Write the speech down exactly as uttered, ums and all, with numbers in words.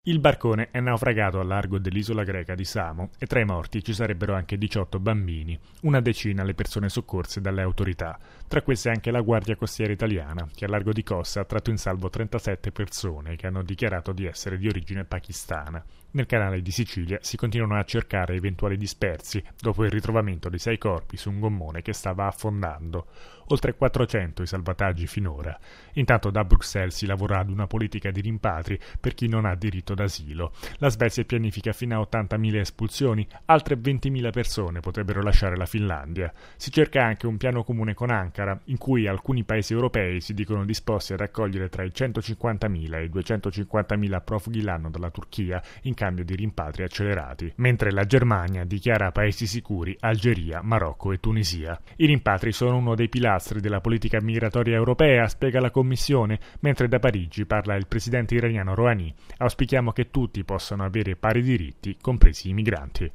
Il barcone è naufragato al largo dell'isola greca di Samo e tra i morti ci sarebbero anche diciotto bambini, una decina le persone soccorse dalle autorità. Tra queste anche la Guardia Costiera italiana, che a largo di costa ha tratto in salvo trentasette persone che hanno dichiarato di essere di origine pakistana. Nel canale di Sicilia si continuano a cercare eventuali dispersi dopo il ritrovamento di sei corpi su un gommone che stava affondando. Oltre quattrocento i salvataggi finora. Intanto da Bruxelles si lavora ad una politica di rimpatri per chi non ha diritto d'asilo. La Svezia pianifica fino a ottantamila espulsioni, altre ventimila persone potrebbero lasciare la Finlandia. Si cerca anche un piano comune con Ankara, in cui alcuni paesi europei si dicono disposti ad accogliere tra i centocinquantamila e i duecentocinquantamila profughi l'anno dalla Turchia in cambio di rimpatri accelerati, mentre la Germania dichiara paesi sicuri Algeria, Marocco e Tunisia. I rimpatri sono uno dei pilastri della politica migratoria europea, spiega la Commissione, mentre da Parigi parla il presidente iraniano Rouhani. Auspichiamo che tutti possano avere pari diritti, compresi i migranti.